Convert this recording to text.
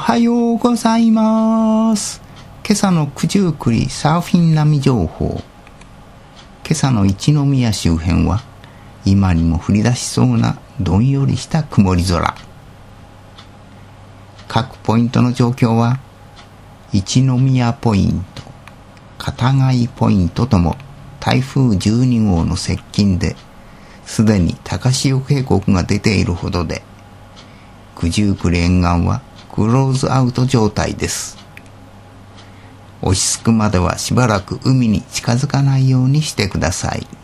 はようございます。今朝の九十九里サーフィン波情報。今朝の一宮周辺は今にも降り出しそうなどんよりした曇り空。各ポイントの状況は一宮ポイント、片貝ポイントとも台風12号の接近ですでに高潮警告が出ているほどで、九十九里沿岸はクローズアウト状態です。落ち着くまではしばらく海に近づかないようにしてください。